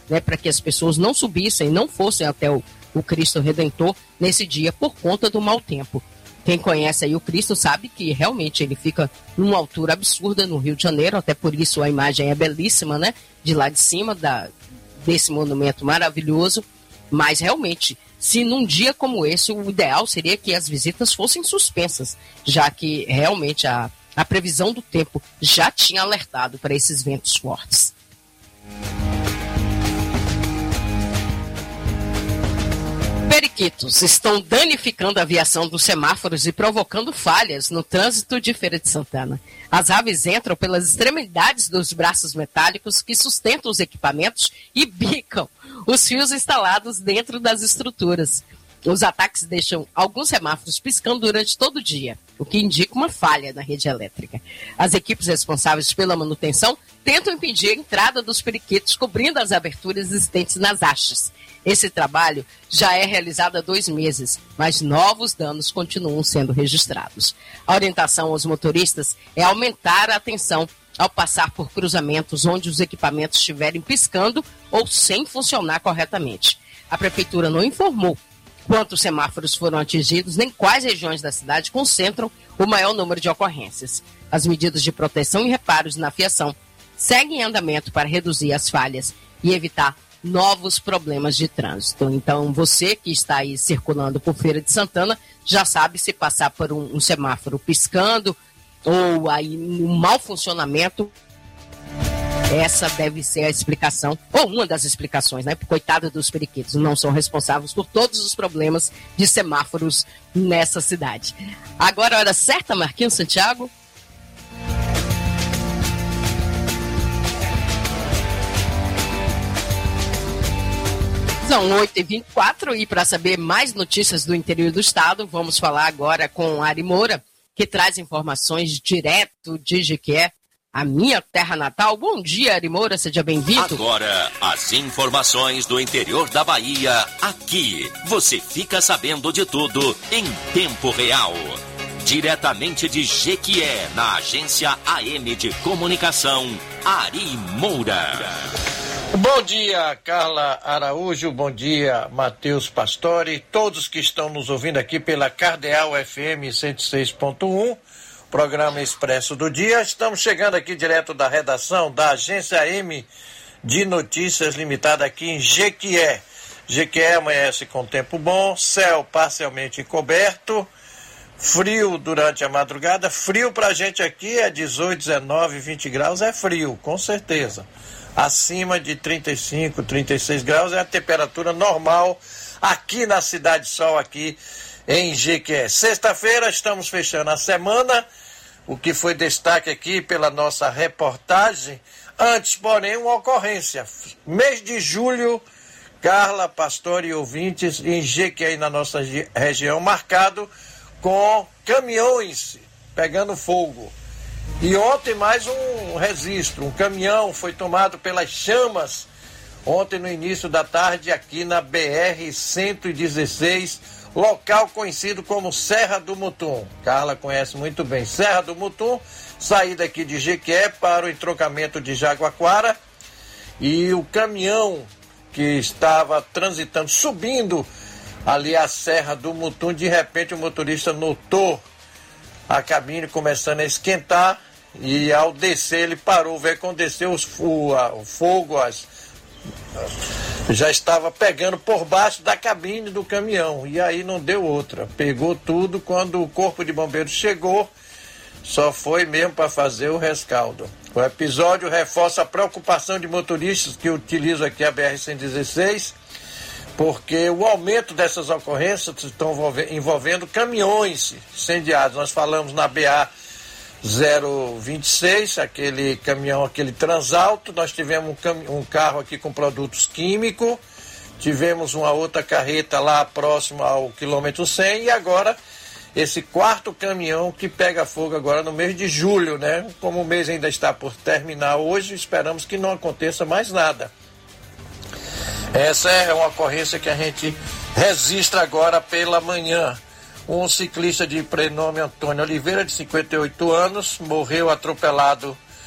né, para que as pessoas não subissem, não fossem até o Cristo Redentor nesse dia por conta do mau tempo. Quem conhece aí o Cristo sabe que realmente ele fica numa altura absurda no Rio de Janeiro, até por isso a imagem é belíssima, né? De lá de cima desse monumento maravilhoso, mas realmente, se num dia como esse, o ideal seria que as visitas fossem suspensas, já que realmente a previsão do tempo já tinha alertado para esses ventos fortes. Periquitos estão danificando a aviação dos semáforos e provocando falhas no trânsito de Feira de Santana. As aves entram pelas extremidades dos braços metálicos que sustentam os equipamentos e bicam os fios instalados dentro das estruturas. Os ataques deixam alguns semáforos piscando durante todo o dia, o que indica uma falha na rede elétrica. As equipes responsáveis pela manutenção tentam impedir a entrada dos periquitos, cobrindo as aberturas existentes nas hastes. Esse trabalho já é realizado há 2 meses, mas novos danos continuam sendo registrados. A orientação aos motoristas é aumentar a atenção ao passar por cruzamentos onde os equipamentos estiverem piscando ou sem funcionar corretamente. A Prefeitura não informou quantos semáforos foram atingidos, nem quais regiões da cidade concentram o maior número de ocorrências. As medidas de proteção e reparos na fiação seguem em andamento para reduzir as falhas e evitar novos problemas de trânsito. Então, você que está aí circulando por Feira de Santana, já sabe, se passar por um semáforo piscando ou aí um mau funcionamento, essa deve ser a explicação, ou uma das explicações, né? Coitado dos periquitos, não são responsáveis por todos os problemas de semáforos nessa cidade. Agora, a hora certa, Marquinhos Santiago. São 8h24 e para saber mais notícias do interior do estado, vamos falar agora com Ari Moura, que traz informações direto de Jequié, a minha terra natal. Bom dia, Ari Moura, seja bem-vindo. Agora, as informações do interior da Bahia, aqui. Você fica sabendo de tudo em tempo real. Diretamente de Jequié, na agência AM de Comunicação, Ari Moura. Bom dia, Carla Araújo, bom dia, Matheus Pastore, todos que estão nos ouvindo aqui pela Cardeal FM 106.1, programa Expresso do Dia. Estamos chegando aqui direto da redação da Agência AM de Notícias Limitada aqui em Jequié. Jequié amanhece com tempo bom, céu parcialmente encoberto, frio durante a madrugada. Frio pra gente aqui é 18, 19, 20 graus, é frio, com certeza. Acima de 35, 36 graus é a temperatura normal aqui na Cidade Sol, aqui em Jequié. Sexta-feira estamos fechando a semana, o que foi destaque aqui pela nossa reportagem. Antes, porém, uma ocorrência. Mês de julho, Carla, Pastor e ouvintes, em Jequié, na nossa região, marcado com caminhões pegando fogo. E ontem mais um registro, um caminhão foi tomado pelas chamas ontem no início da tarde aqui na BR-116, local conhecido como Serra do Mutum. Carla conhece muito bem Serra do Mutum, saída aqui de Jequié para o entroncamento de Jaguaquara, e o caminhão que estava transitando, subindo ali a Serra do Mutum, de repente o motorista notou a cabine começando a esquentar e ao descer ele parou. Quando desceu o fogo já estava pegando por baixo da cabine do caminhão, e aí não deu outra, pegou tudo. Quando o corpo de bombeiros chegou, só foi mesmo para fazer o rescaldo. O episódio reforça a preocupação de motoristas que utilizam aqui a BR-116, porque o aumento dessas ocorrências estão envolvendo caminhões incendiados. Nós falamos na BA-026, aquele caminhão, aquele transalto. Nós tivemos um carro aqui com produtos químicos, tivemos uma outra carreta lá próximo ao quilômetro 100, e agora esse quarto caminhão que pega fogo agora no mês de julho, né? Como o mês ainda está por terminar hoje, esperamos que não aconteça mais nada. Essa é uma ocorrência que a gente registra agora pela manhã. Um ciclista de prenome Antônio Oliveira, de 58 anos, morreu atropelado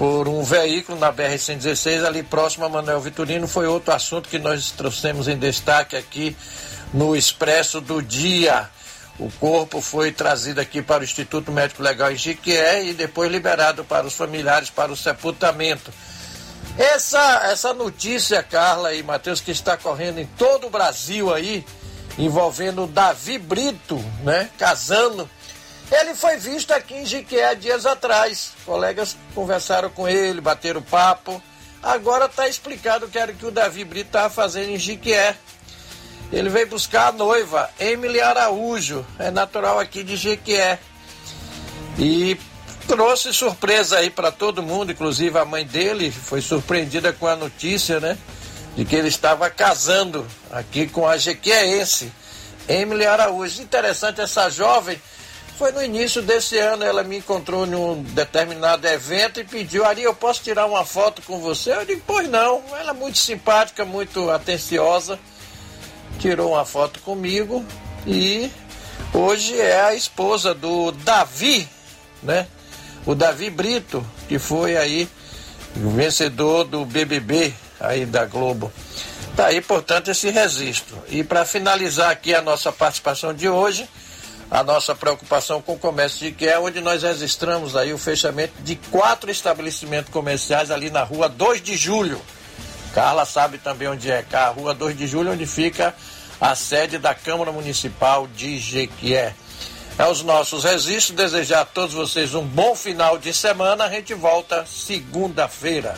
por um veículo na BR-116, ali próximo a Manuel Vitorino. Foi outro assunto que nós trouxemos em destaque aqui no Expresso do Dia. O corpo foi trazido aqui para o Instituto Médico Legal em Jequié e depois liberado para os familiares para o sepultamento. Essa notícia, Carla e Matheus, que está correndo em todo o Brasil aí, envolvendo o Davi Brito, né, casando. Ele foi visto aqui em Jequié dias atrás. Colegas conversaram com ele, bateram papo. Agora está explicado o que era que o Davi Brito estava fazendo em Jequié. Ele veio buscar a noiva, Emily Araújo, é natural aqui de Jequié. E trouxe surpresa aí para todo mundo, inclusive a mãe dele foi surpreendida com a notícia, né? De que ele estava casando aqui com a jequiéense, Emily Araújo. Interessante, essa jovem, foi no início desse ano, ela me encontrou em um determinado evento e pediu: Ari, eu posso tirar uma foto com você? Eu digo: pois não. Ela é muito simpática, muito atenciosa, tirou uma foto comigo e hoje é a esposa do Davi, né? O Davi Brito, que foi aí o vencedor do BBB aí da Globo. Tá aí, portanto, esse registro. E para finalizar aqui a nossa participação de hoje, a nossa preocupação com o comércio de Jequié, onde nós registramos aí o fechamento de 4 estabelecimentos comerciais ali na rua 2 de Julho. Carla sabe também onde é, a rua 2 de Julho, onde fica a sede da Câmara Municipal de Jequié. É os nossos registros, desejar a todos vocês um bom final de semana. A gente volta segunda-feira.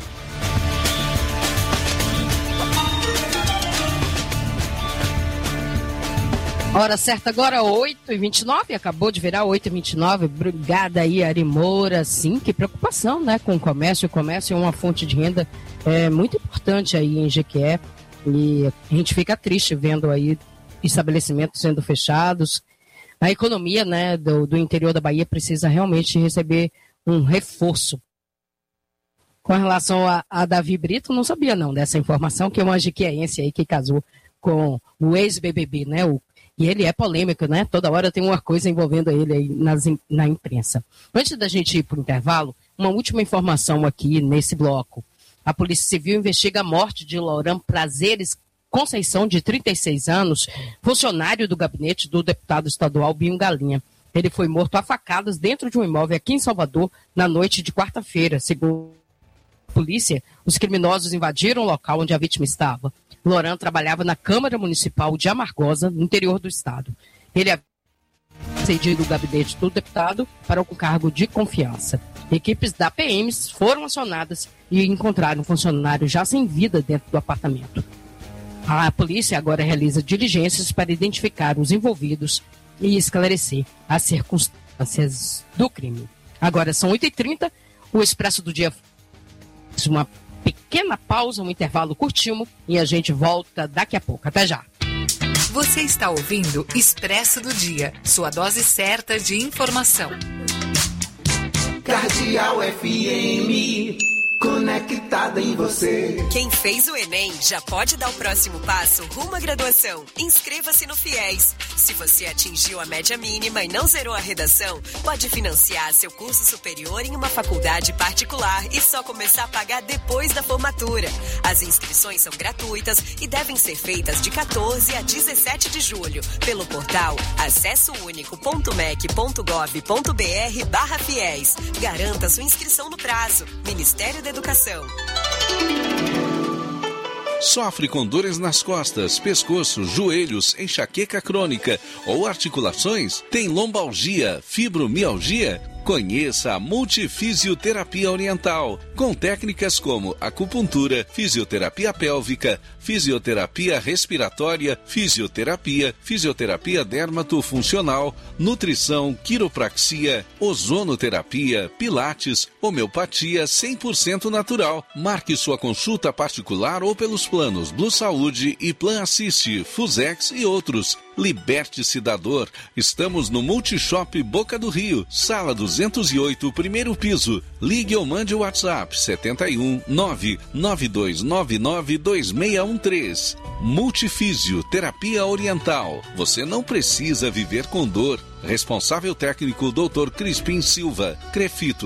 Hora certa agora, 8h29, acabou de virar 8h29, obrigada aí, Ari Moura. Sim, que preocupação, né, com o comércio. O comércio é uma fonte de renda muito importante aí em Jequié, e a gente fica triste vendo aí estabelecimentos sendo fechados. A economia, né, do interior da Bahia precisa realmente receber um reforço. Com relação a Davi Brito, não sabia não dessa informação, que é uma jequiéense aí que casou com o ex-BBB, né, e ele é polêmico, né? Toda hora tem uma coisa envolvendo ele aí na imprensa. Antes da gente ir para o intervalo, uma última informação aqui nesse bloco. A Polícia Civil investiga a morte de Loran Prazeres Conceição, de 36 anos, funcionário do gabinete do deputado estadual Binho Galinha. Ele foi morto a facadas dentro de um imóvel aqui em Salvador na noite de quarta-feira. Segundo a polícia, os criminosos invadiram o local onde a vítima estava. Loran trabalhava na Câmara Municipal de Amargosa, no interior do estado. Ele havia cedido o gabinete do deputado para o cargo de confiança. Equipes da PM foram acionadas e encontraram o funcionário já sem vida dentro do apartamento. A polícia agora realiza diligências para identificar os envolvidos e esclarecer as circunstâncias do crime. Agora são 8h30, o Expresso do Dia faz uma pequena pausa, um intervalo curtinho, e a gente volta daqui a pouco. Até já. Você está ouvindo Expresso do Dia, sua dose certa de informação. Cardeal FM, conectada em você. Quem fez o Enem já pode dar o próximo passo rumo à graduação. Inscreva-se no FIES. Se você atingiu a média mínima e não zerou a redação, pode financiar seu curso superior em uma faculdade particular e só começar a pagar depois da formatura. As inscrições são gratuitas e devem ser feitas de 14 a 17 de julho pelo portal acessounico.mec.gov.br/FIES. Garanta sua inscrição no prazo. Ministério da Educação. Sofre com dores nas costas, pescoço, joelhos, enxaqueca crônica ou articulações? Tem lombalgia, fibromialgia? Conheça a Multifisioterapia Oriental, com técnicas como acupuntura, fisioterapia pélvica, fisioterapia respiratória, fisioterapia dermatofuncional, nutrição, quiropraxia, ozonoterapia, pilates, homeopatia 100% natural. Marque sua consulta particular ou pelos planos Blue Saúde e Plan Assist, Fusex e outros. Liberte-se da dor. Estamos no Multishop Boca do Rio, sala 208, primeiro piso. Ligue ou mande o WhatsApp 71 992992613. Multifísio, terapia oriental. Você não precisa viver com dor. Responsável técnico Dr. Crispim Silva. Crefito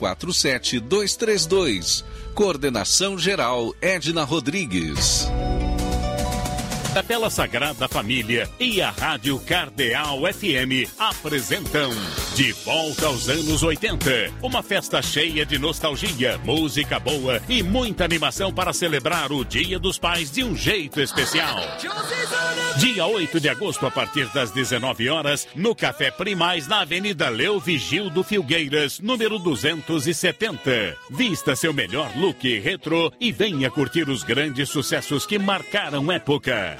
347232. Coordenação geral Edna Rodrigues. Capela Sagrada Família e a Rádio Cardeal FM apresentam De Volta aos Anos 80. Uma festa cheia de nostalgia, música boa e muita animação para celebrar o Dia dos Pais de um jeito especial. Dia 8 de agosto, a partir das 19 horas, no Café Primaz, na Avenida Leo Vigildo Filgueiras, número 270. Vista seu melhor look retrô e venha curtir os grandes sucessos que marcaram época.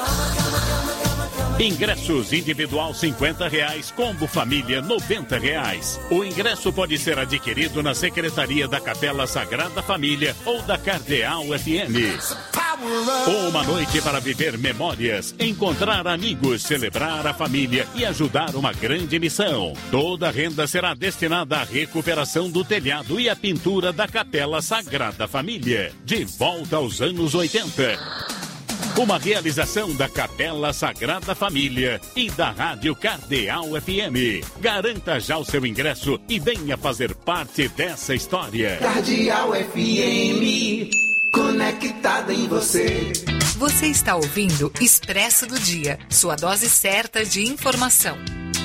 Ingressos individual R$50, combo família R$90. O ingresso pode ser adquirido na Secretaria da Capela Sagrada Família ou da Cardeal FM. Uma noite para viver memórias, encontrar amigos, celebrar a família e ajudar uma grande missão. Toda a renda será destinada à recuperação do telhado e à pintura da Capela Sagrada Família. De volta aos anos 80. Uma realização da Capela Sagrada Família e da Rádio Cardeal FM. Garanta já o seu ingresso e venha fazer parte dessa história. Cardeal FM, conectada em você. Você está ouvindo Expresso do Dia, sua dose certa de informação.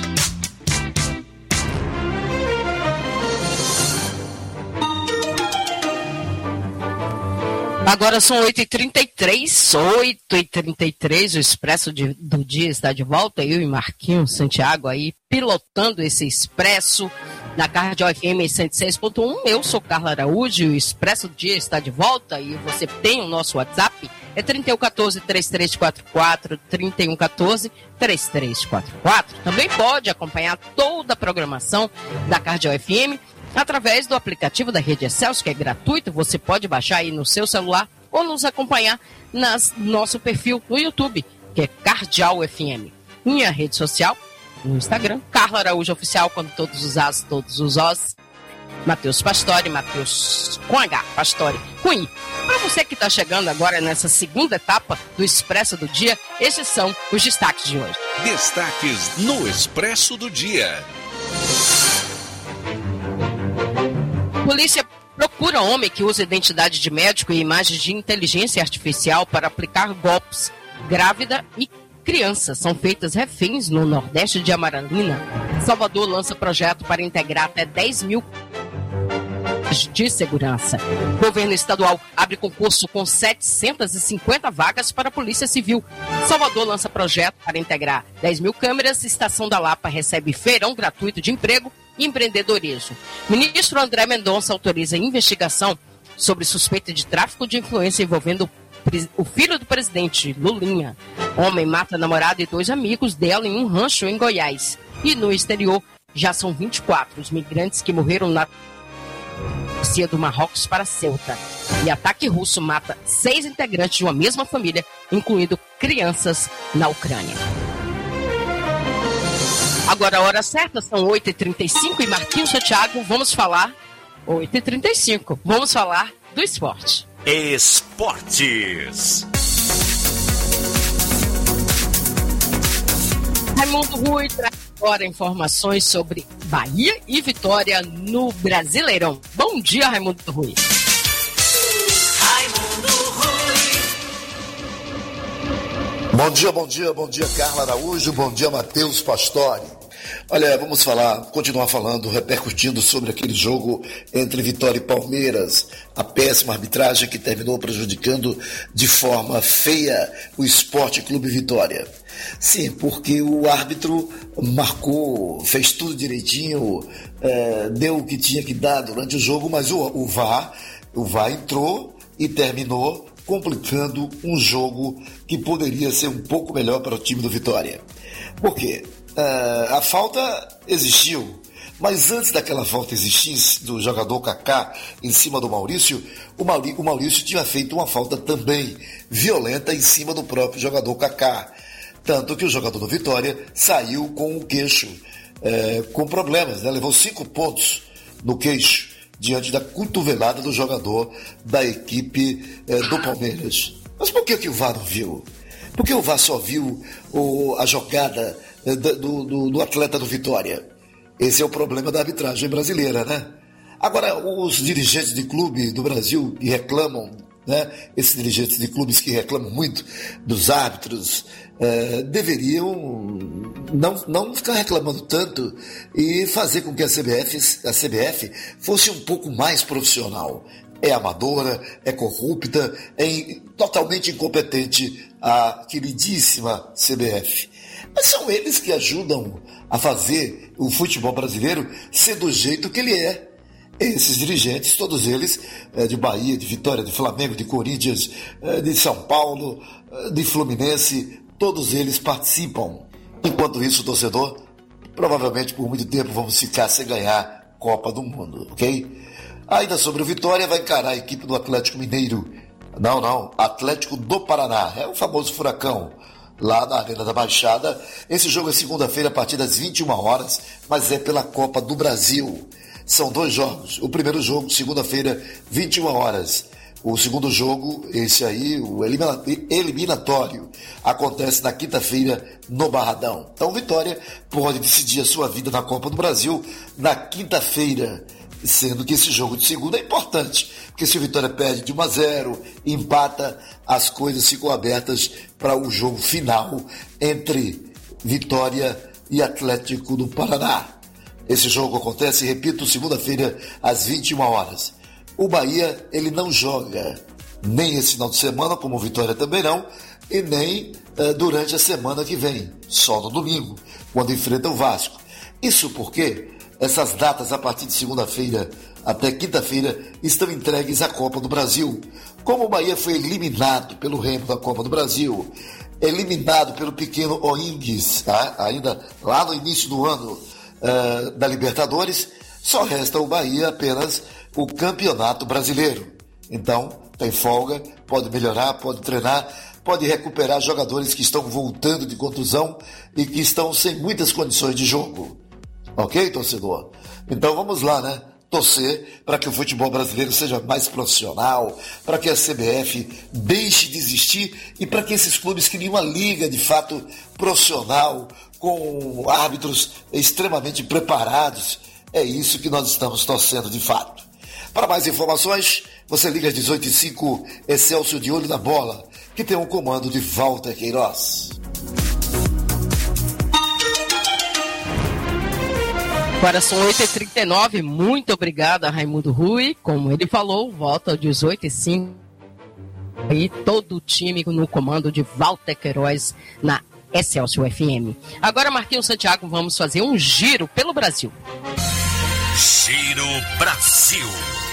Agora são 8h33, o Expresso do Dia está de volta, eu e Marquinhos Santiago aí pilotando esse Expresso na Cardeal FM 106.1. Eu sou Carla Araújo e o Expresso do Dia está de volta e você tem o nosso WhatsApp, é 3114-3344, 3114-3344. Também pode acompanhar toda a programação da Cardeal FM através do aplicativo da Rede Excelsior, que é gratuito. Você pode baixar aí no seu celular ou nos acompanhar no nosso perfil no YouTube, que é Cardeal FM. Minha rede social, no Instagram, Carla Araújo Oficial, quando todos os As, todos os Os. Matheus Pastore, Matheus com H, Pastore com I. Para você que está chegando agora nessa segunda etapa do Expresso do Dia, esses são os destaques de hoje. Destaques no Expresso do Dia. Polícia procura homem que usa identidade de médico e imagens de inteligência artificial para aplicar golpes. Grávida e criança são feitas reféns no Nordeste de Amaralina. Salvador lança projeto para integrar até 10 mil de segurança. Governo estadual abre concurso com 750 vagas para a Polícia Civil. Salvador lança projeto para integrar 10 mil câmeras. Estação da Lapa recebe feirão gratuito de emprego e empreendedorismo. Ministro André Mendonça autoriza investigação sobre suspeita de tráfico de influência envolvendo o filho do presidente, Lulinha. Homem mata namorada e 2 amigos dela em um rancho em Goiás. E no exterior, já são 24 os migrantes que morreram na travessia do Marrocos para Ceuta. E ataque russo mata 6 integrantes de uma mesma família, incluindo crianças na Ucrânia. Agora a hora certa, são 8h35 e Marquinhos Santiago, vamos falar, 8h35, vamos falar do esporte. Esportes. Raimundo Rui traz agora informações sobre Bahia e Vitória no Brasileirão. Bom dia, Raimundo Rui. Bom dia, Carla Araújo, bom dia, Matheus Pastore. Olha, vamos continuar falando, repercutindo sobre aquele jogo entre Vitória e Palmeiras, a péssima arbitragem que terminou prejudicando de forma feia o Esporte Clube Vitória. Sim, porque o árbitro marcou, fez tudo direitinho, deu o que tinha que dar durante o jogo, mas o VAR entrou e terminou complicando um jogo que poderia ser um pouco melhor para o time do Vitória. Por quê? A falta existiu, mas antes daquela falta existir do jogador Kaká em cima do Maurício, o Maurício tinha feito uma falta também violenta em cima do próprio jogador Kaká. Tanto que o jogador do Vitória saiu com o queixo, com problemas, né? Levou 5 pontos no queixo, diante da cotovelada do jogador da equipe do Palmeiras. Mas por que o VAR não viu? Por que o VAR só viu a jogada do atleta do Vitória? Esse é o problema da arbitragem brasileira, né? Agora, os dirigentes de clube do Brasil que reclamam, né? Esses dirigentes de clubes que reclamam muito dos árbitros, deveriam não ficar reclamando tanto e fazer com que a CBF fosse um pouco mais profissional. É amadora, é corrupta, é totalmente incompetente a queridíssima CBF. Mas são eles que ajudam a fazer o futebol brasileiro ser do jeito que ele é. Esses dirigentes, todos eles, de Bahia, de Vitória, de Flamengo, de Corinthians, de São Paulo, de Fluminense, todos eles participam. Enquanto isso, o torcedor, provavelmente por muito tempo vamos ficar sem ganhar Copa do Mundo, ok? Ainda sobre o Vitória, vai encarar a equipe do Atlético Mineiro. Não, Atlético do Paraná, é o famoso Furacão, lá na Arena da Baixada. Esse jogo é segunda-feira a partir das 21 horas, mas é pela Copa do Brasil. São 2 jogos. O primeiro jogo, segunda-feira, 21 horas. O segundo jogo, esse aí, o eliminatório, acontece na quinta-feira no Barradão. Então, Vitória pode decidir a sua vida na Copa do Brasil na quinta-feira, sendo que esse jogo de segunda é importante, porque se o Vitória perde de 1-0, empata, as coisas ficam abertas para o jogo final entre Vitória e Atlético do Paraná. Esse jogo acontece, repito, segunda-feira às 21 horas. O Bahia, ele não joga nem esse final de semana, como o Vitória também não, e nem durante a semana que vem, só no domingo, quando enfrenta o Vasco. Isso porque essas datas, a partir de segunda-feira até quinta-feira, estão entregues à Copa do Brasil. Como o Bahia foi eliminado pelo Remo da Copa do Brasil, eliminado pelo pequeno O'Higgins, tá? Ainda lá no início do ano da Libertadores, só resta o Bahia apenas o Campeonato Brasileiro. Então, tem folga, pode melhorar, pode treinar, pode recuperar jogadores que estão voltando de contusão e que estão sem muitas condições de jogo. Ok, torcedor? Então vamos lá, né? Torcer para que o futebol brasileiro seja mais profissional, para que a CBF deixe de existir e para que esses clubes criem uma liga de fato profissional, com árbitros extremamente preparados. É isso que nós estamos torcendo de fato. Para mais informações, você liga às 18h05, Excelsior de Olho na Bola, que tem um comando de Walter Queiroz. Agora são 8h39, muito obrigada, Raimundo Rui. Como ele falou, volta às 18h05. E todo o time no comando de Walter Queiroz na Excelsior FM. Agora, Marquinhos Santiago, vamos fazer um giro pelo Brasil. Giro Brasil.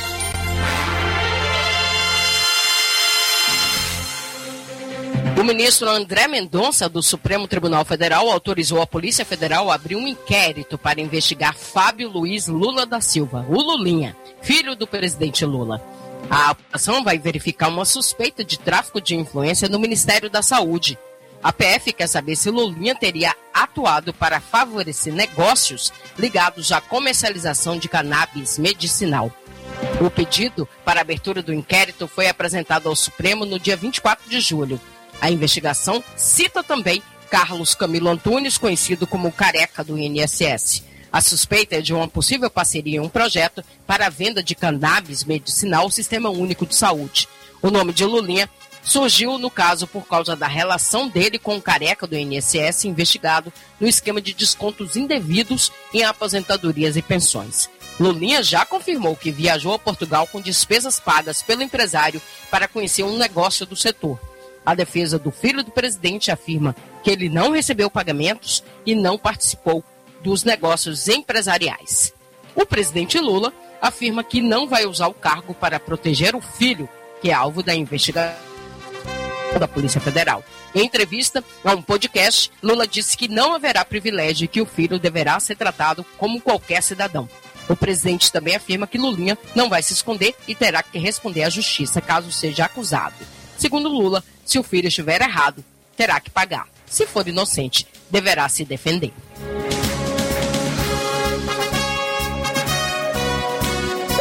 O ministro André Mendonça, do Supremo Tribunal Federal, autorizou a Polícia Federal a abrir um inquérito para investigar Fábio Luiz Lula da Silva, o Lulinha, filho do presidente Lula. A apuração vai verificar uma suspeita de tráfico de influência no Ministério da Saúde. A PF quer saber se Lulinha teria atuado para favorecer negócios ligados à comercialização de cannabis medicinal. O pedido para a abertura do inquérito foi apresentado ao Supremo no dia 24 de julho. A investigação cita também Carlos Camilo Antunes, conhecido como o Careca do INSS. A suspeita é de uma possível parceria em um projeto para a venda de cannabis medicinal ao Sistema Único de Saúde. O nome de Lulinha surgiu, no caso, por causa da relação dele com o Careca do INSS, investigado no esquema de descontos indevidos em aposentadorias e pensões. Lulinha já confirmou que viajou a Portugal com despesas pagas pelo empresário para conhecer um negócio do setor. A defesa do filho do presidente afirma que ele não recebeu pagamentos e não participou dos negócios empresariais. O presidente Lula afirma que não vai usar o cargo para proteger o filho, que é alvo da investigação da Polícia Federal. Em entrevista a um podcast, Lula disse que não haverá privilégio e que o filho deverá ser tratado como qualquer cidadão. O presidente também afirma que Lulinha não vai se esconder e terá que responder à justiça caso seja acusado. Segundo Lula, se o filho estiver errado, terá que pagar. Se for inocente, deverá se defender. O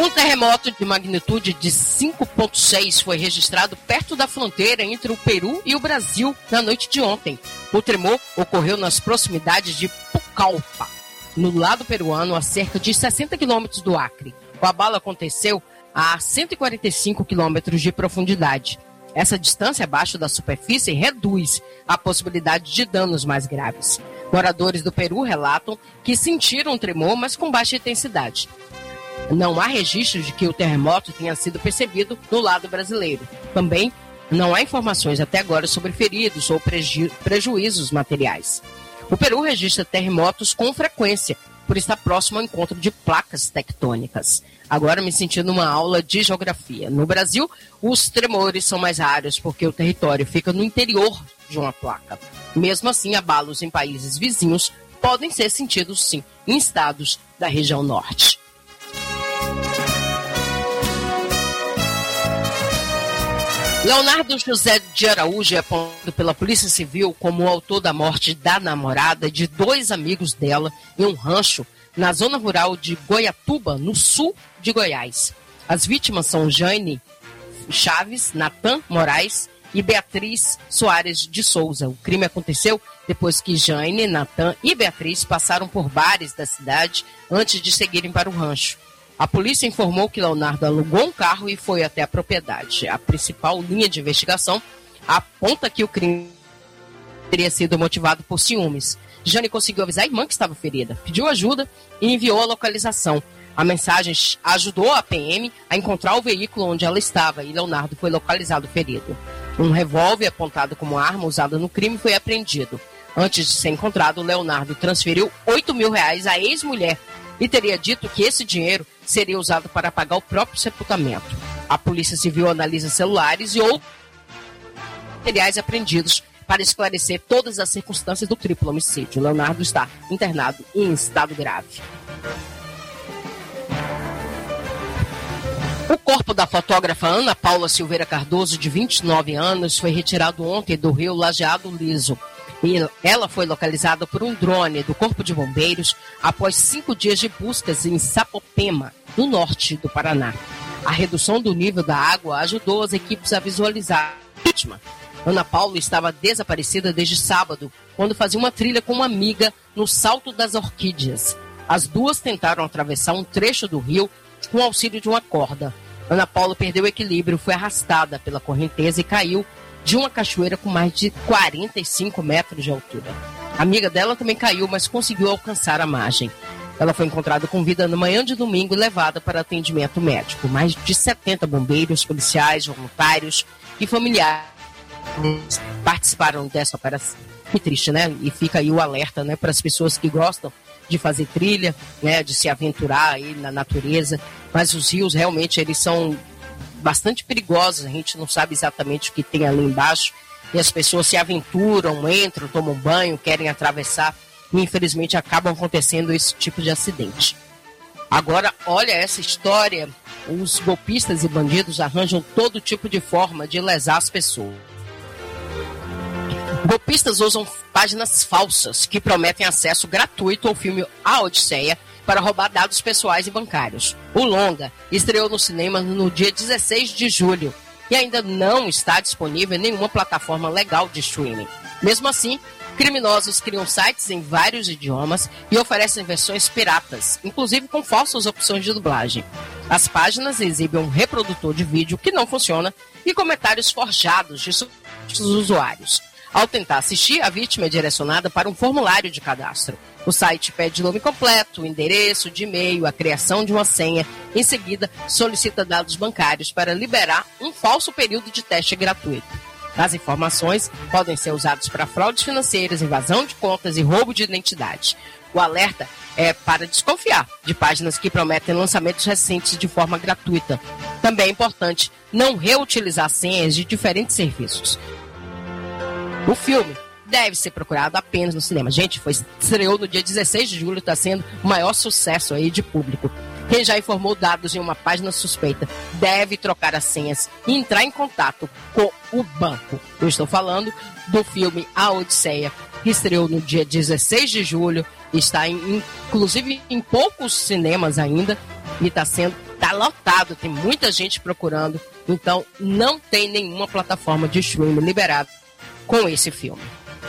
Um terremoto de magnitude de 5,6 foi registrado perto da fronteira entre o Peru e o Brasil na noite de ontem. O tremor ocorreu nas proximidades de Pucallpa, no lado peruano, a cerca de 60 quilômetros do Acre. O abalo aconteceu a 145 quilômetros de profundidade. Essa distância abaixo da superfície reduz a possibilidade de danos mais graves. Moradores do Peru relatam que sentiram um tremor, mas com baixa intensidade. Não há registros de que o terremoto tenha sido percebido no lado brasileiro. Também não há informações até agora sobre feridos ou prejuízos materiais. O Peru registra terremotos com frequência, por estar próximo ao encontro de placas tectônicas. Agora me sentindo numa aula de geografia. No Brasil, os tremores são mais raros porque o território fica no interior de uma placa. Mesmo assim, abalos em países vizinhos podem ser sentidos, sim, em estados da região norte. Leonardo José de Araújo é apontado pela Polícia Civil como o autor da morte da namorada e de 2 amigos dela em um rancho na zona rural de Goiatuba, no sul de Goiás. As vítimas são Jane Chaves, Natan Moraes e Beatriz Soares de Souza. O crime aconteceu depois que Jane, Natan e Beatriz passaram por bares da cidade antes de seguirem para o rancho. A polícia informou que Leonardo alugou um carro e foi até a propriedade. A principal linha de investigação aponta que o crime teria sido motivado por ciúmes. Jane conseguiu avisar a irmã que estava ferida, pediu ajuda e enviou a localização. A mensagem ajudou a PM a encontrar o veículo onde ela estava e Leonardo foi localizado ferido. Um revólver apontado como arma usada no crime foi apreendido. Antes de ser encontrado, Leonardo transferiu R$8 mil à ex-mulher e teria dito que esse dinheiro seria usado para pagar o próprio sepultamento. A Polícia Civil analisa celulares e outros materiais apreendidos para esclarecer todas as circunstâncias do triplo homicídio. Leonardo está internado em estado grave. O corpo da fotógrafa Ana Paula Silveira Cardoso, de 29 anos, foi retirado ontem do rio Lajeado Liso. E ela foi localizada por um drone do Corpo de Bombeiros após 5 dias de buscas em Sapopema, no norte do Paraná. A redução do nível da água ajudou as equipes a visualizar a vítima. Ana Paula estava desaparecida desde sábado, quando fazia uma trilha com uma amiga no Salto das Orquídeas. As duas tentaram atravessar um trecho do rio com auxílio de uma corda. Ana Paula perdeu o equilíbrio, foi arrastada pela correnteza e caiu de uma cachoeira com mais de 45 metros de altura. A amiga dela também caiu, mas conseguiu alcançar a margem. Ela foi encontrada com vida na manhã de domingo e levada para atendimento médico. Mais de 70 bombeiros, policiais, voluntários e familiares participaram dessa operação. Que triste, né? E fica aí o alerta, né, para as pessoas que gostam de fazer trilha, né, de se aventurar aí na natureza. Mas os rios realmente eles são bastante perigosos, a gente não sabe exatamente o que tem ali embaixo, e as pessoas se aventuram, entram, tomam banho, querem atravessar, e infelizmente acabam acontecendo esse tipo de acidente. Agora, olha essa história, os golpistas e bandidos arranjam todo tipo de forma de lesar as pessoas. Golpistas usam páginas falsas que prometem acesso gratuito ao filme A Odisseia para roubar dados pessoais e bancários. O longa estreou no cinema no dia 16 de julho e ainda não está disponível em nenhuma plataforma legal de streaming. Mesmo assim, criminosos criam sites em vários idiomas e oferecem versões piratas, inclusive com falsas opções de dublagem. As páginas exibem um reprodutor de vídeo que não funciona e comentários forjados de dos usuários. Ao tentar assistir, a vítima é direcionada para um formulário de cadastro. O site pede nome completo, endereço de e-mail, a criação de uma senha. Em seguida, solicita dados bancários para liberar um falso período de teste gratuito. As informações podem ser usadas para fraudes financeiras, invasão de contas e roubo de identidade. O alerta é para desconfiar de páginas que prometem lançamentos recentes de forma gratuita. Também é importante não reutilizar senhas de diferentes serviços. O filme deve ser procurado apenas no cinema. Gente, estreou no dia 16 de julho, está sendo o maior sucesso aí de público. Quem já informou dados em uma página suspeita deve trocar as senhas e entrar em contato com o banco. Eu estou falando do filme A Odisseia, que estreou no dia 16 de julho, está inclusive em poucos cinemas ainda, e está sendo Tá lotado, tem muita gente procurando, então não tem nenhuma plataforma de streaming liberada com esse filme.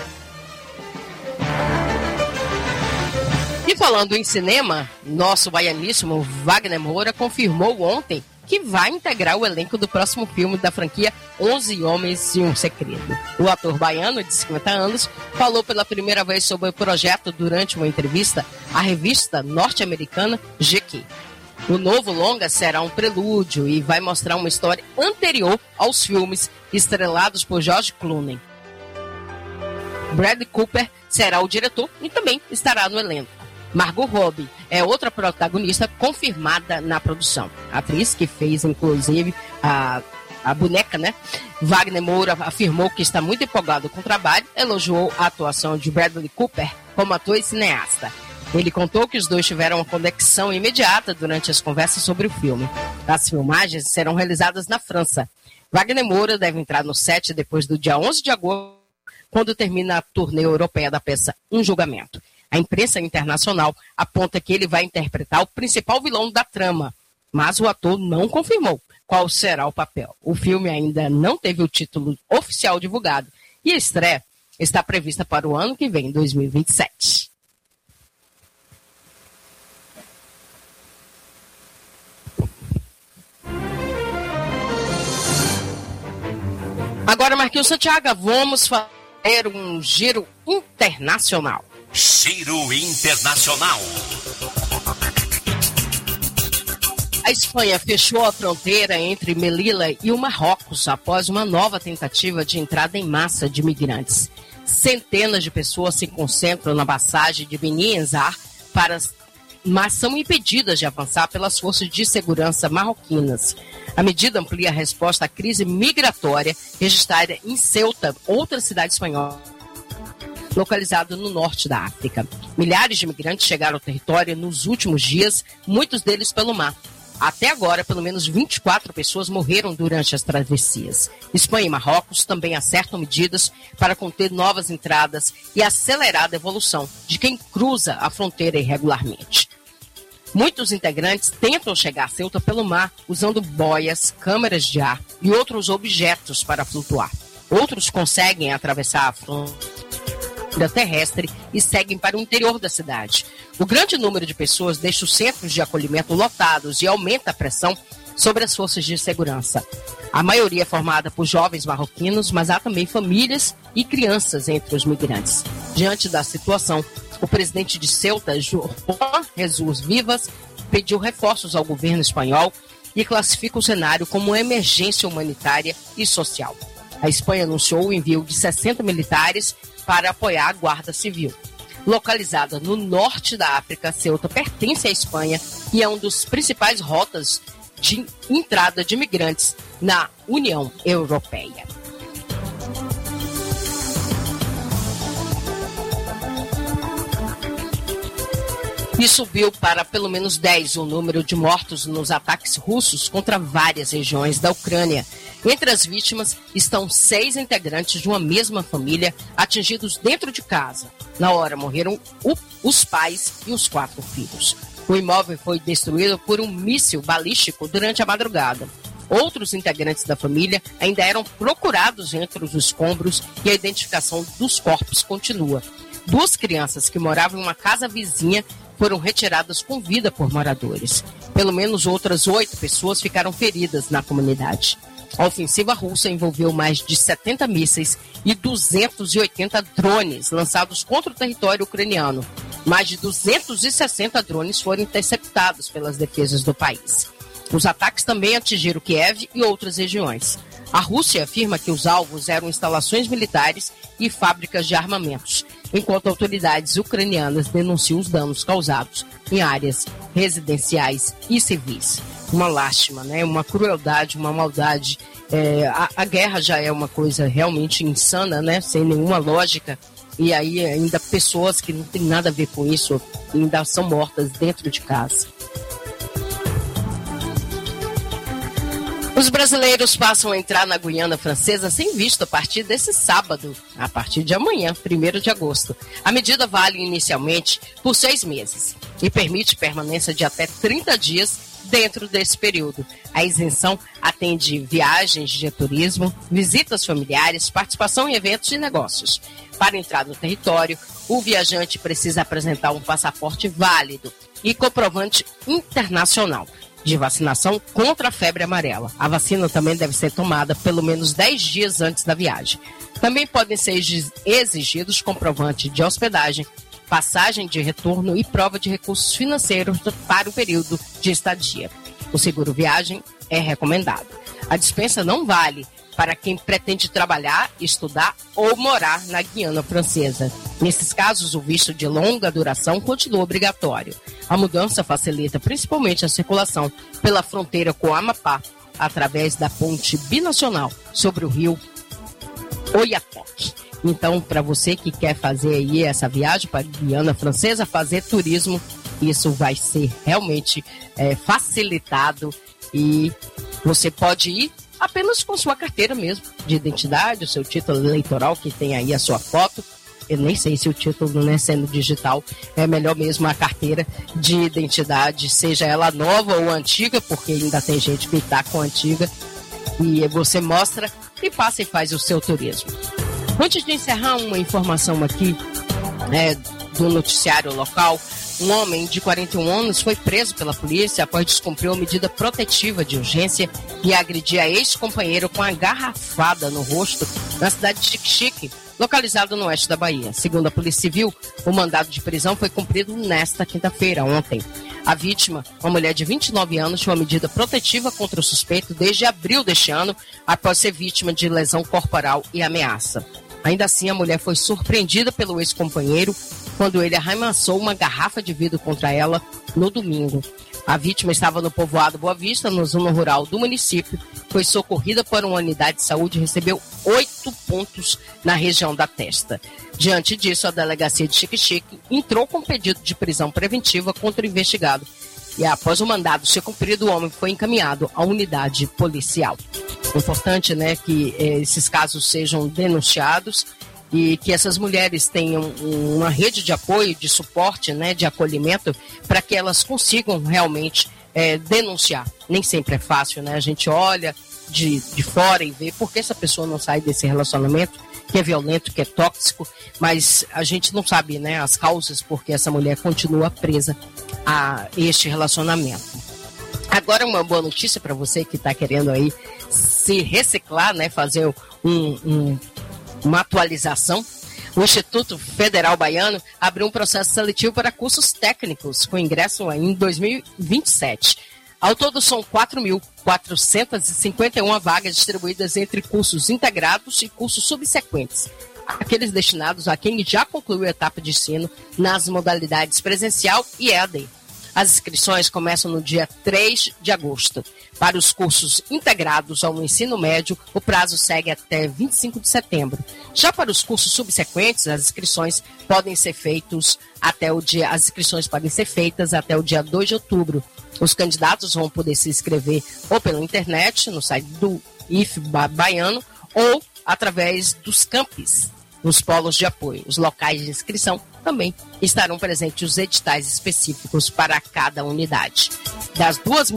E falando em cinema, nosso baianíssimo Wagner Moura confirmou ontem que vai integrar o elenco do próximo filme da franquia 11 Homens e um Segredo. O ator baiano, de 50 anos, falou pela primeira vez sobre o projeto durante uma entrevista à revista norte-americana GQ. O novo longa será um prelúdio e vai mostrar uma história anterior aos filmes estrelados por George Clooney. Bradley Cooper será o diretor e também estará no elenco. Margot Robbie é outra protagonista confirmada na produção. A atriz que fez, inclusive, a boneca, né? Wagner Moura afirmou que está muito empolgado com o trabalho, elogiou a atuação de Bradley Cooper como ator e cineasta. Ele contou que os dois tiveram uma conexão imediata durante as conversas sobre o filme. As filmagens serão realizadas na França. Wagner Moura deve entrar no set depois do dia 11 de agosto, quando termina a turnê europeia da peça Um Julgamento. A imprensa internacional aponta que ele vai interpretar o principal vilão da trama, mas o ator não confirmou qual será o papel. O filme ainda não teve o título oficial divulgado e a estreia está prevista para o ano que vem, 2027. Agora, Marquinhos Santiago, vamos fazer um giro internacional. Giro Internacional. A Espanha fechou a fronteira entre Melilla e o Marrocos após uma nova tentativa de entrada em massa de migrantes. Centenas de pessoas se concentram na passagem de Beni Enzar, mas são impedidas de avançar pelas forças de segurança marroquinas. A medida amplia a resposta à crise migratória registrada em Ceuta, outra cidade espanhola, localizado no norte da África. Milhares de imigrantes chegaram ao território nos últimos dias, muitos deles pelo mar. Até agora, pelo menos 24 pessoas morreram durante as travessias. Espanha e Marrocos também acertam medidas para conter novas entradas e acelerar a devolução de quem cruza a fronteira irregularmente. Muitos integrantes tentam chegar a Ceuta pelo mar usando boias, câmeras de ar e outros objetos para flutuar. Outros conseguem atravessar a fronteira terrestre e seguem para o interior da cidade. O grande número de pessoas deixa os centros de acolhimento lotados e aumenta a pressão sobre as forças de segurança. A maioria é formada por jovens marroquinos, mas há também famílias e crianças entre os migrantes. Diante da situação, o presidente de Ceuta, Juan Jesus Vivas, pediu reforços ao governo espanhol e classifica o cenário como uma emergência humanitária e social. A Espanha anunciou o envio de 60 militares para apoiar a Guarda Civil. Localizada no norte da África, Ceuta pertence à Espanha e é uma das principais rotas de entrada de imigrantes na União Europeia. E subiu para pelo menos 10 o número de mortos nos ataques russos contra várias regiões da Ucrânia. Entre as vítimas estão 6 integrantes de uma mesma família atingidos dentro de casa. Na hora morreram os pais e os 4 filhos. O imóvel foi destruído por um míssil balístico durante a madrugada. Outros integrantes da família ainda eram procurados entre os escombros e a identificação dos corpos continua. 2 crianças que moravam em uma casa vizinha foram retiradas com vida por moradores. Pelo menos outras 8 pessoas ficaram feridas na comunidade. A ofensiva russa envolveu mais de 70 mísseis e 280 drones lançados contra o território ucraniano. Mais de 260 drones foram interceptados pelas defesas do país. Os ataques também atingiram Kiev e outras regiões. A Rússia afirma que os alvos eram instalações militares e fábricas de armamentos, enquanto autoridades ucranianas denunciam os danos causados em áreas residenciais e civis. Uma lástima, né? Uma crueldade, uma maldade. A guerra já é uma coisa realmente insana, né? Sem nenhuma lógica. E aí ainda pessoas que não têm nada a ver com isso ainda são mortas dentro de casa. Os brasileiros passam a entrar na Guiana Francesa sem visto a partir desse sábado, a partir de amanhã, 1º de agosto. A medida vale inicialmente por 6 meses e permite permanência de até 30 dias dentro desse período. A isenção atende viagens de turismo, visitas familiares, participação em eventos e negócios. Para entrar no território, o viajante precisa apresentar um passaporte válido e comprovante internacional de vacinação contra a febre amarela. A vacina também deve ser tomada pelo menos 10 dias antes da viagem. Também podem ser exigidos comprovante de hospedagem, passagem de retorno e prova de recursos financeiros para o período de estadia. O seguro viagem é recomendado. A dispensa não vale para quem pretende trabalhar, estudar ou morar na Guiana Francesa. Nesses casos, o visto de longa duração continua obrigatório. A mudança facilita principalmente a circulação pela fronteira com o Amapá, através da ponte binacional sobre o rio Oiapoque. Então, para você que quer fazer aí essa viagem para a Guiana Francesa, fazer turismo, isso vai ser realmente facilitado e você pode ir apenas com sua carteira mesmo de identidade, o seu título eleitoral, que tem aí a sua foto. Eu nem sei se o título, né, sendo digital, é melhor mesmo a carteira de identidade, seja ela nova ou antiga, porque ainda tem gente que está com a antiga, e você mostra e passa e faz o seu turismo. Antes de encerrar, uma informação aqui do noticiário local. Um homem de 41 anos foi preso pela polícia após descumprir uma medida protetiva de urgência e agredir a ex-companheiro com a garrafada no rosto na cidade de Xique-Xique, localizada no oeste da Bahia. Segundo a Polícia Civil, o mandado de prisão foi cumprido nesta quinta-feira, ontem. A vítima, uma mulher de 29 anos, tinha uma medida protetiva contra o suspeito desde abril deste ano, após ser vítima de lesão corporal e ameaça. Ainda assim, a mulher foi surpreendida pelo ex-companheiro quando ele arremessou uma garrafa de vidro contra ela no domingo. A vítima estava no povoado Boa Vista, na zona rural do município, foi socorrida por uma unidade de saúde e recebeu 8 pontos na região da testa. Diante disso, a delegacia de Xique-Xique entrou com pedido de prisão preventiva contra o investigado. E após o mandado ser cumprido, o homem foi encaminhado à unidade policial. Importante, né, que esses casos sejam denunciados e que essas mulheres tenham uma rede de apoio, de suporte, né, de acolhimento, para que elas consigam realmente denunciar. Nem sempre é fácil, né? A gente olha de fora e vê por que essa pessoa não sai desse relacionamento, que é violento, que é tóxico, mas a gente não sabe, né, as causas por que essa mulher continua presa a este relacionamento. Agora, uma boa notícia para você que está querendo aí se reciclar, né, fazer uma atualização. O Instituto Federal Baiano abriu um processo seletivo para cursos técnicos com ingresso em 2027. Ao todo, são 4.451 vagas distribuídas entre cursos integrados e cursos subsequentes, aqueles destinados a quem já concluiu a etapa de ensino nas modalidades presencial e EAD. As inscrições começam no dia 3 de agosto. Para os cursos integrados ao ensino médio, o prazo segue até 25 de setembro. Já para os cursos subsequentes, as inscrições podem ser feitas até o dia 2 de outubro. Os candidatos vão poder se inscrever ou pela internet, no site do IF Baiano, ou através dos campus, nos polos de apoio. Os locais de inscrição também estarão presentes os editais específicos para cada unidade. Das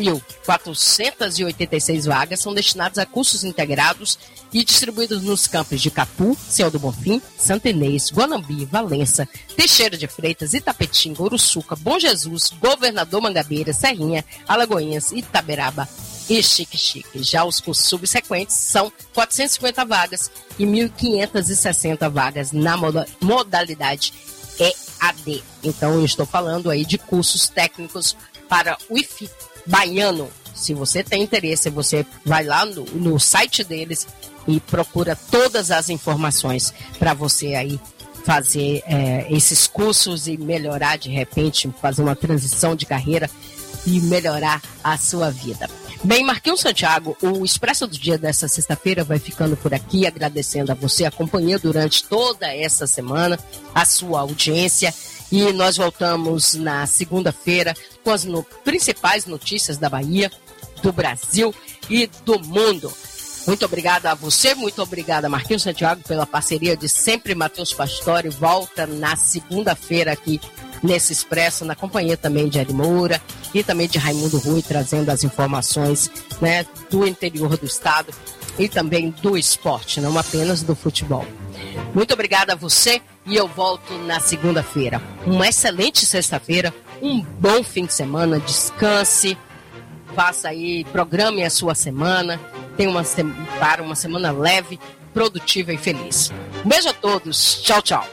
2.486 vagas são destinadas a cursos integrados e distribuídos nos campos de Capu, Céu do Bonfim, Santa Inês, Guanambi, Valença, Teixeira de Freitas, Itapetinga, Uruçuca, Bom Jesus, Governador Mangabeira, Serrinha, Alagoinhas, Itaberaba e Xique-Xique. Já os cursos subsequentes são 450 vagas e 1.560 vagas na modalidade EAD. Então, eu estou falando aí de cursos técnicos para o IF Baiano. Se você tem interesse, você vai lá no site deles e procura todas as informações para você aí fazer esses cursos e melhorar, de repente, fazer uma transição de carreira e melhorar a sua vida. Bem, Marquinhos Santiago, o Expresso do Dia dessa sexta-feira vai ficando por aqui, agradecendo a você a companhia durante toda essa semana, a sua audiência, e nós voltamos na segunda-feira com as principais notícias da Bahia, do Brasil e do mundo. Muito obrigada a você, muito obrigada, Marquinhos Santiago, pela parceria de sempre. Matheus Pastore volta na segunda-feira aqui nesse Expresso, na companhia também de Ari Moura e também de Raimundo Rui, trazendo as informações, né, do interior do estado e também do esporte, não apenas do futebol. Muito obrigada a você e eu volto na segunda-feira. Uma excelente sexta-feira, um bom fim de semana, descanse, faça aí, programe a sua semana, tenha uma semana leve, produtiva e feliz. Um beijo a todos, tchau, tchau.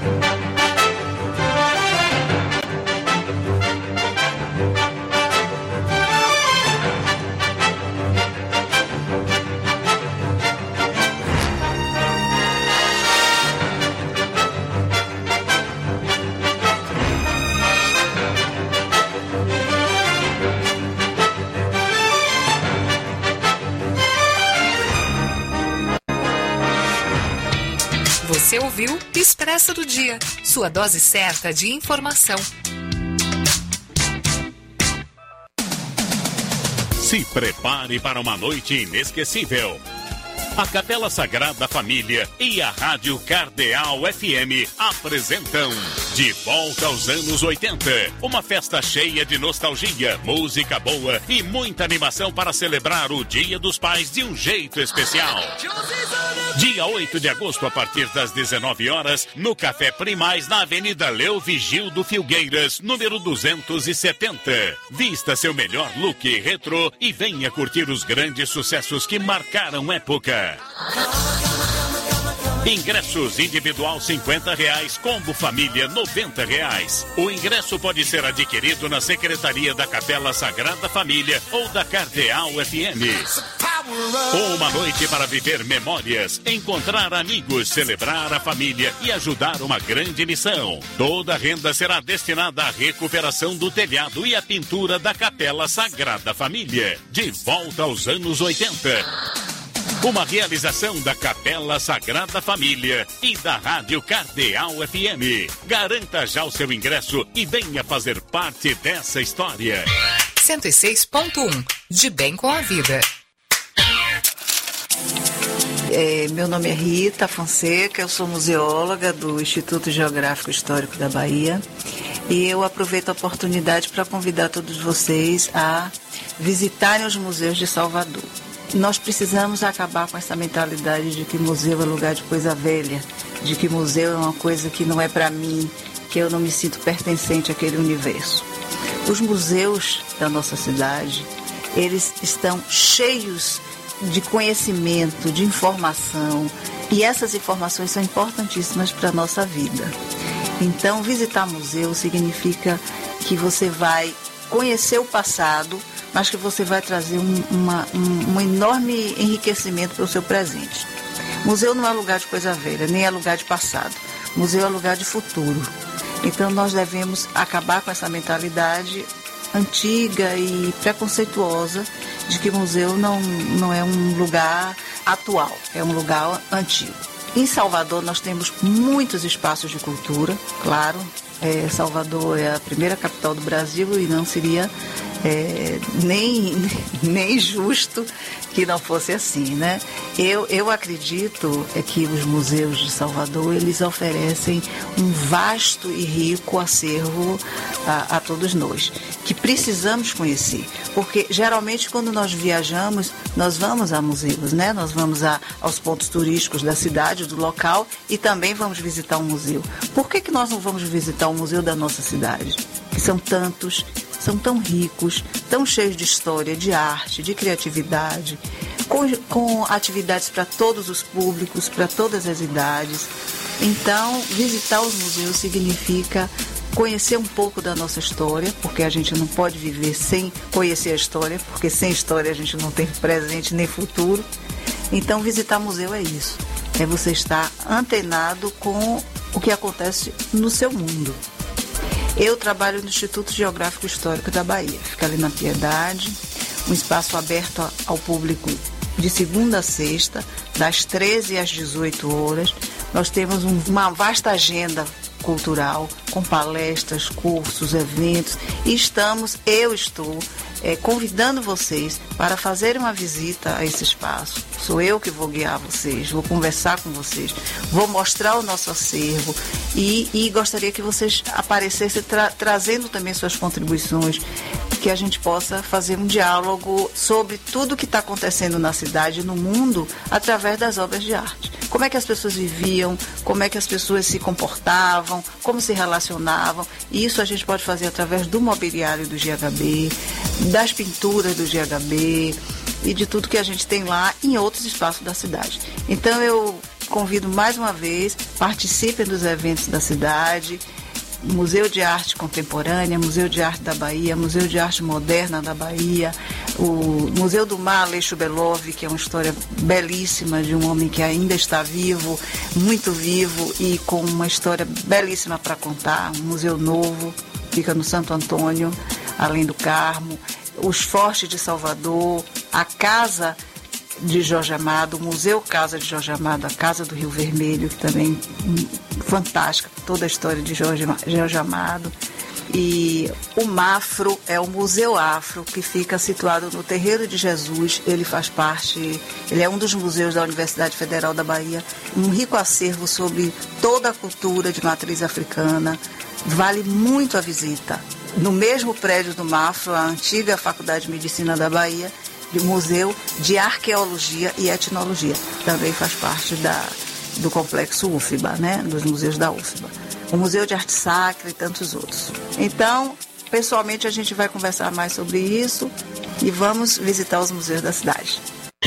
Você ouviu Expresso do Dia, sua dose certa de informação. Se prepare para uma noite inesquecível. A Capela Sagrada Família e a Rádio Cardeal FM apresentam De Volta aos Anos 80. Uma festa cheia de nostalgia, música boa e muita animação para celebrar o Dia dos Pais de um jeito especial. Dia 8 de agosto, a partir das 19 horas, no Café Primaz, na Avenida Leo Vigildo Filgueiras, número 270. Vista seu melhor look retrô e venha curtir os grandes sucessos que marcaram época. Ingressos individual R$50, combo família R$90. O ingresso pode ser adquirido na Secretaria da Capela Sagrada Família ou da Cardeal FM. Uma noite para viver memórias, encontrar amigos, celebrar a família e ajudar uma grande missão. Toda a renda será destinada à recuperação do telhado e à pintura da Capela Sagrada Família. De volta aos anos 80. Uma realização da Capela Sagrada Família e da Rádio Cardeal FM. Garanta já o seu ingresso e venha fazer parte dessa história. 106.1 De Bem com a Vida. Meu nome é Rita Fonseca, eu sou museóloga do Instituto Geográfico Histórico da Bahia e eu aproveito a oportunidade para convidar todos vocês a visitarem os museus de Salvador. Nós precisamos acabar com essa mentalidade de que museu é lugar de coisa velha, de que museu é uma coisa que não é para mim, que eu não me sinto pertencente àquele universo. Os museus da nossa cidade, eles estão cheios de conhecimento, de informação, e essas informações são importantíssimas para a nossa vida. Então, visitar museu significa que você vai conhecer o passado, mas que você vai trazer um enorme enriquecimento para o seu presente. Museu não é lugar de coisa velha, nem é lugar de passado. Museu é lugar de futuro. Então nós devemos acabar com essa mentalidade antiga e preconceituosa de que museu não é um lugar atual, é um lugar antigo. Em Salvador nós temos muitos espaços de cultura, claro. Salvador é a primeira capital do Brasil e não seria nem justo que não fosse assim, né? Eu acredito que os museus de Salvador, eles oferecem um vasto e rico acervo a todos nós, que precisamos conhecer, porque geralmente quando nós viajamos, nós vamos a museus, né? Nós vamos aos pontos turísticos da cidade, do local, e também vamos visitar um museu. Por que nós não vamos visitar o museu da nossa cidade? Que são tantos, são tão ricos, tão cheios de história, de arte, de criatividade, com atividades para todos os públicos, para todas as idades. Então, visitar os museus significa conhecer um pouco da nossa história, porque a gente não pode viver sem conhecer a história, porque sem história a gente não tem presente nem futuro. Então, visitar museu é isso, é você estar antenado com o que acontece no seu mundo. Eu trabalho no Instituto Geográfico Histórico da Bahia, fica ali na Piedade, um espaço aberto ao público de segunda a sexta, das 13 às 18 horas. Nós temos uma vasta agenda cultural, com palestras, cursos, eventos, e eu estou convidando vocês para fazerem uma visita a esse espaço. Sou eu que vou guiar vocês, vou conversar com vocês, vou mostrar o nosso acervo e gostaria que vocês aparecessem trazendo também suas contribuições, que a gente possa fazer um diálogo sobre tudo o que está acontecendo na cidade e no mundo através das obras de arte. Como é que as pessoas viviam, como é que as pessoas se comportavam, como se relacionavam. E isso a gente pode fazer através do mobiliário do GHB, das pinturas do GHB e de tudo que a gente tem lá em outros espaços da cidade. Então eu convido mais uma vez, participem dos eventos da cidade, Museu de Arte Contemporânea, Museu de Arte da Bahia, Museu de Arte Moderna da Bahia, o Museu do Mar Aleixo Belov, que é uma história belíssima de um homem que ainda está vivo, muito vivo e com uma história belíssima para contar, um museu novo, fica no Santo Antônio, além do Carmo, os Fortes de Salvador, a Casa de Jorge Amado, o Museu Casa de Jorge Amado, a Casa do Rio Vermelho, que também fantástica, toda a história de Jorge Amado. E o MAFRO é o Museu Afro, que fica situado no Terreiro de Jesus. Ele faz parte, ele é um dos museus da Universidade Federal da Bahia, um rico acervo sobre toda a cultura de matriz africana. Vale muito a visita. No mesmo prédio do MAFRO, a antiga Faculdade de Medicina da Bahia, de Museu de Arqueologia e Etnologia. Também faz parte do complexo UFBA, né? Dos museus da UFBA. O Museu de Arte Sacra e tantos outros. Então, pessoalmente, a gente vai conversar mais sobre isso e vamos visitar os museus da cidade.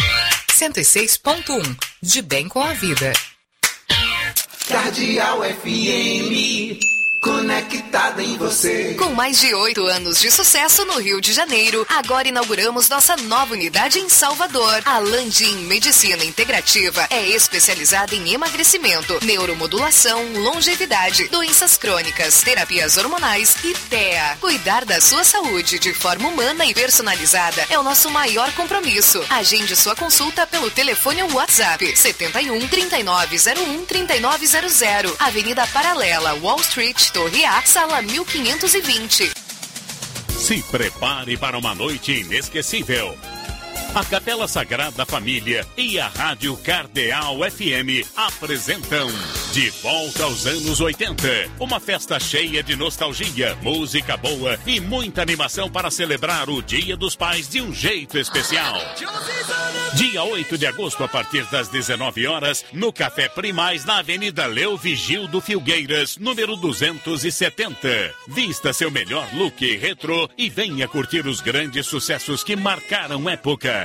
106.1 De bem com a vida. Cardeal FM. Conectada em você. Com mais de 8 anos de sucesso no Rio de Janeiro, agora inauguramos nossa nova unidade em Salvador. A Landim Medicina Integrativa é especializada em emagrecimento, neuromodulação, longevidade, doenças crônicas, terapias hormonais e TEA. Cuidar da sua saúde de forma humana e personalizada é o nosso maior compromisso. Agende sua consulta pelo telefone ou WhatsApp 71 3901 3900, Avenida Paralela, Wall Street, Torre A, sala 1520. Se prepare para uma noite inesquecível. A Capela Sagrada Família e a Rádio Cardeal FM apresentam De Volta aos Anos 80. Uma festa cheia de nostalgia, música boa e muita animação para celebrar o Dia dos Pais de um jeito especial. Dia 8 de agosto, a partir das 19 horas, no Café Primaz, na Avenida Leo Vigildo Filgueiras, número 270. Vista seu melhor look retrô e venha curtir os grandes sucessos que marcaram época.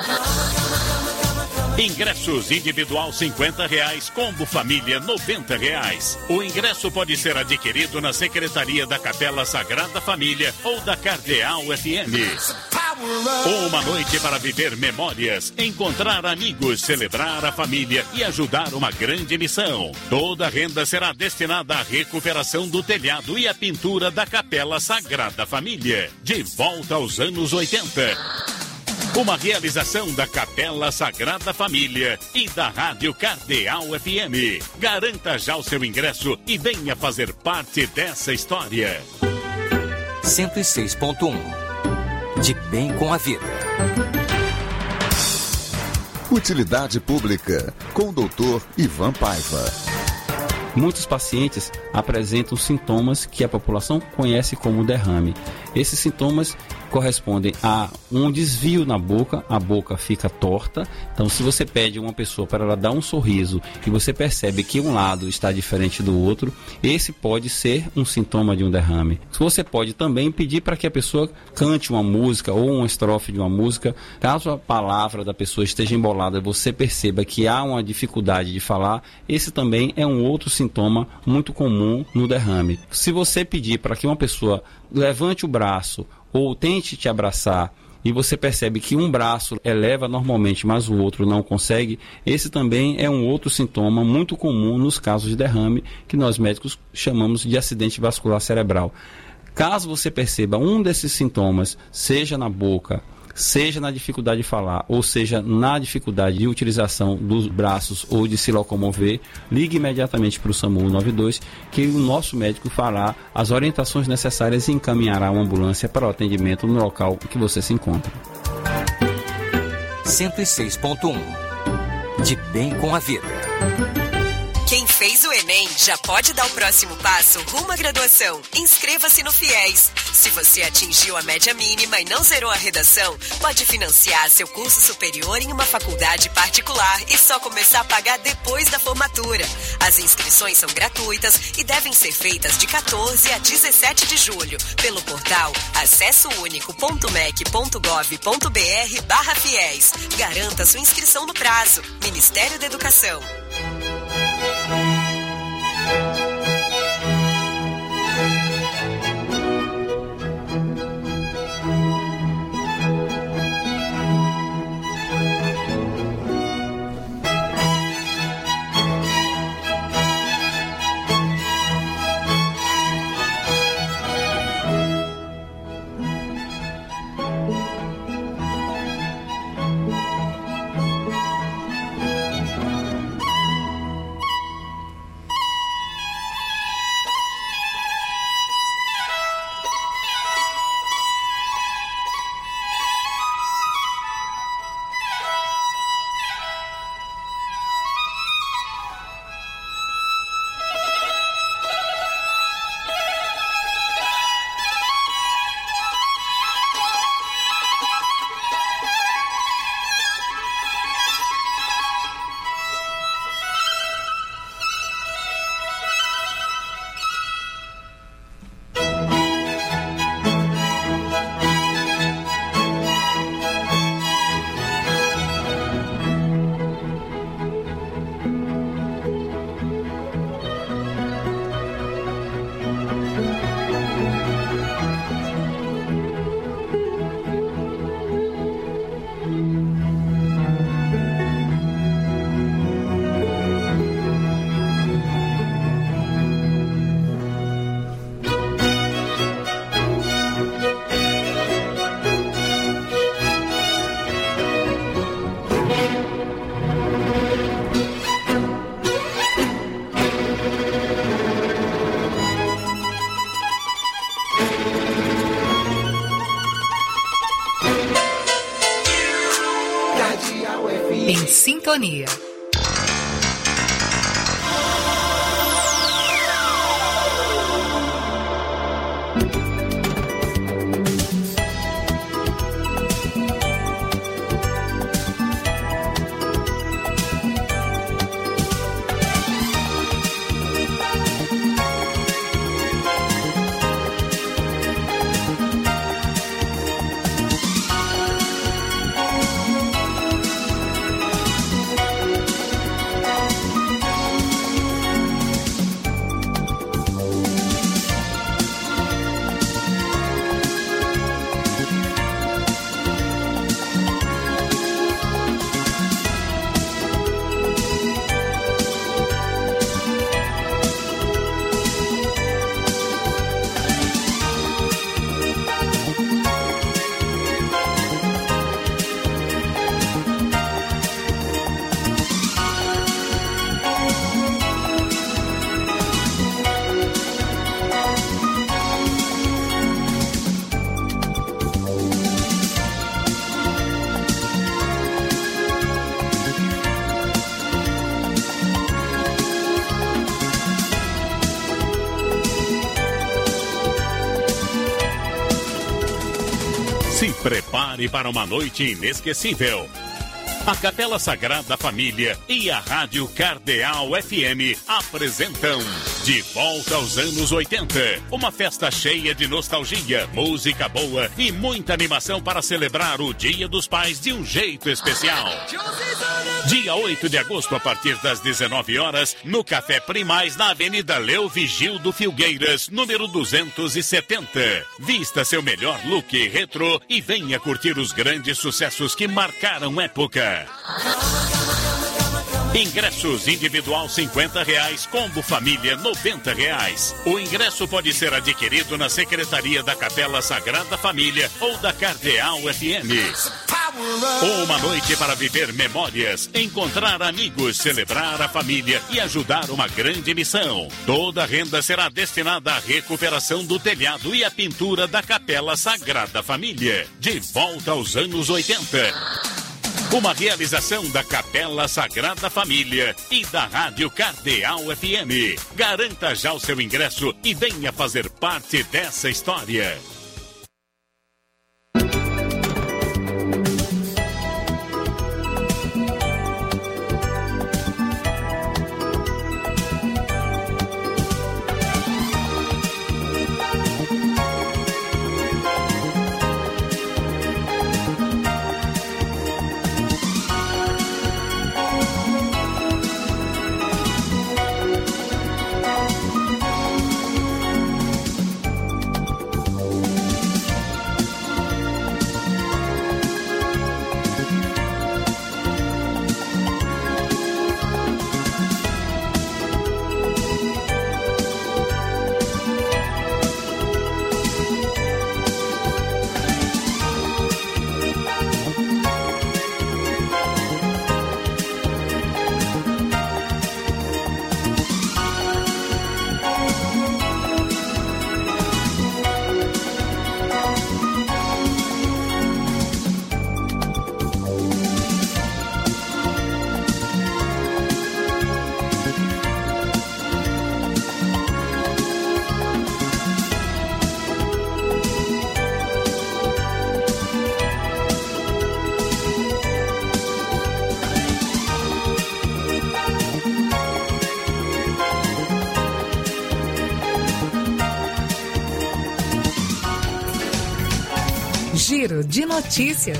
Ingressos individual R$50, combo família R$90. O ingresso pode ser adquirido na Secretaria da Capela Sagrada Família ou da Cardeal FM. Uma noite para viver memórias, encontrar amigos, celebrar a família e ajudar uma grande missão. Toda a renda será destinada à recuperação do telhado e à pintura da Capela Sagrada Família. De volta aos anos 80. Uma realização da Capela Sagrada Família e da Rádio Cardeal FM. Garanta já o seu ingresso e venha fazer parte dessa história. 106.1 De bem com a vida. Utilidade Pública, com o Dr. Ivan Paiva. Muitos pacientes apresentam sintomas que a população conhece como derrame. Esses sintomas correspondem a um desvio na boca, a boca fica torta. Então, se você pede a uma pessoa para ela dar um sorriso e você percebe que um lado está diferente do outro, esse pode ser um sintoma de um derrame. Você pode também pedir para que a pessoa cante uma música ou uma estrofe de uma música. Caso a palavra da pessoa esteja embolada, você perceba que há uma dificuldade de falar, esse também é um outro sintoma muito comum no derrame. Se você pedir para que uma pessoa levante o braço ou tente te abraçar e você percebe que um braço eleva normalmente, mas o outro não consegue, esse também é um outro sintoma muito comum nos casos de derrame, que nós médicos chamamos de acidente vascular cerebral. Caso você perceba um desses sintomas, seja na boca, seja na dificuldade de falar, ou seja na dificuldade de utilização dos braços ou de se locomover, ligue imediatamente para o SAMU 192, que o nosso médico fará as orientações necessárias e encaminhará uma ambulância para o atendimento no local que você se encontra. 106.1 De bem com a vida. Quem fez o Enem já pode dar o próximo passo rumo à graduação. Inscreva-se no FIES. Se você atingiu a média mínima e não zerou a redação, pode financiar seu curso superior em uma faculdade particular e só começar a pagar depois da formatura. As inscrições são gratuitas e devem ser feitas de 14 a 17 de julho pelo portal acessounico.mec.gov.br/FIES. Garanta sua inscrição no prazo. Ministério da Educação. Em sintonia. Se prepare para uma noite inesquecível. A Capela Sagrada Família e a Rádio Cardeal FM apresentam De Volta aos Anos 80. Uma festa cheia de nostalgia, música boa e muita animação para celebrar o Dia dos Pais de um jeito especial. Dia 8 de agosto, a partir das 19 horas, no Café Primaz, na Avenida Leo Vigildo Filgueiras, número 270. Vista seu melhor look retrô e venha curtir os grandes sucessos que marcaram época. Ingressos individual R$50, combo família R$90. O ingresso pode ser adquirido na Secretaria da Capela Sagrada Família ou da Cardeal FM. Uma noite para viver memórias, encontrar amigos, celebrar a família e ajudar uma grande missão. Toda a renda será destinada à recuperação do telhado e à pintura da Capela Sagrada Família. De volta aos anos 80. Uma realização da Capela Sagrada Família e da Rádio Cardeal FM. Garanta já o seu ingresso e venha fazer parte dessa história. Giro de notícias.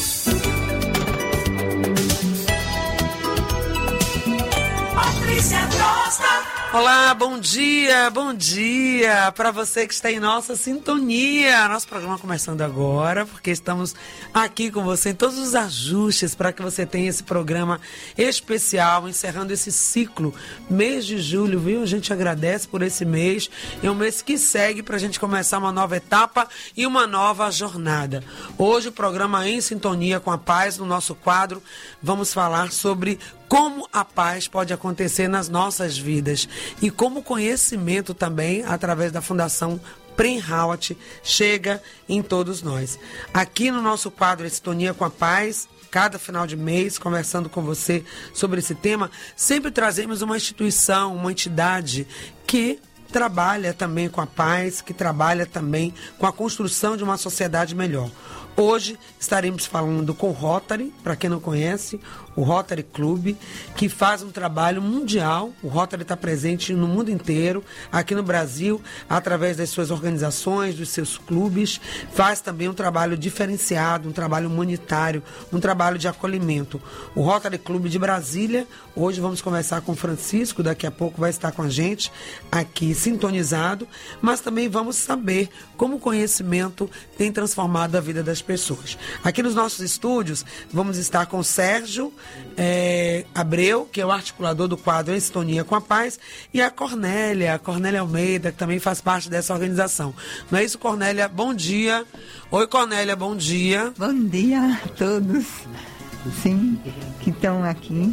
Patrícia Costa. Olá, bom dia para você que está em nossa sintonia. Nosso programa começando agora, porque estamos aqui com você em todos os ajustes para que você tenha esse programa especial, encerrando esse ciclo, mês de julho, viu? A gente agradece por esse mês, é um mês que segue para a gente começar uma nova etapa e uma nova jornada. Hoje o programa Em Sintonia com a Paz, no nosso quadro, vamos falar sobre como a paz pode acontecer nas nossas vidas e como o conhecimento também, através da Fundação Prem-Rawat, chega em todos nós. Aqui no nosso quadro Em Sintonia com a Paz, cada final de mês, conversando com você sobre esse tema, sempre trazemos uma instituição, uma entidade que trabalha também com a paz, que trabalha também com a construção de uma sociedade melhor. Hoje estaremos falando com o Rotary, para quem não conhece, o Rotary Club, que faz um trabalho mundial. O Rotary está presente no mundo inteiro, aqui no Brasil, através das suas organizações, dos seus clubes, faz também um trabalho diferenciado, um trabalho humanitário, um trabalho de acolhimento. O Rotary Club de Brasília, hoje vamos conversar com o Francisco, daqui a pouco vai estar com a gente aqui sintonizado, mas também vamos saber como o conhecimento tem transformado a vida das pessoas. Aqui nos nossos estúdios, vamos estar com o Sérgio Abreu, que é o articulador do quadro Em Sintonia com a Paz, e a Cornélia Almeida, que também faz parte dessa organização. Não é isso, Cornélia? Bom dia. Oi, Cornélia, bom dia. Bom dia a todos, sim, que estão aqui.